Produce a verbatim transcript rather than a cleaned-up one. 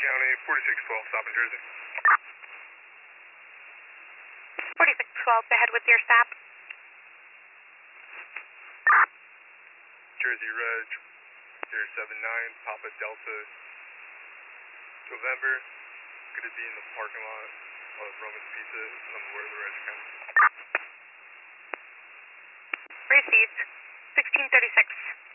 County, forty-six twelve, stop in Jersey. forty-six twelve, ahead with your stop. Jersey Reg, zero seven nine, Papa Delta, November. Going to be in the parking lot of Roman's Pizza, number where the reg comes. Received, sixteen thirty-six.